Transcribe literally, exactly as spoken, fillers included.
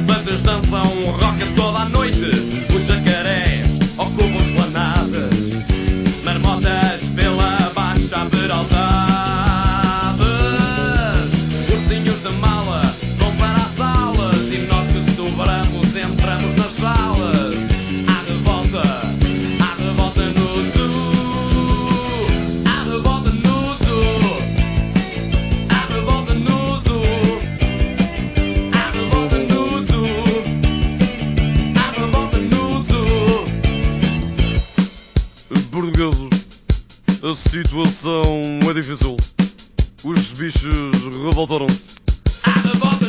elefantes dançam rock toda a noite. Os jacarés ocupam esplanadas, marmotas pela baixa peraltada. Ursinhos de mala vão para as salas e nós que sobramos entramos nas salas. Há revolta, há revolta no zoo, há revolta no zoo, há revolta no zoo, há revolta no zoo, há revolta no zoo. Portugueses, a situação é difícil. Os bichos revoltaram-se. Há revolta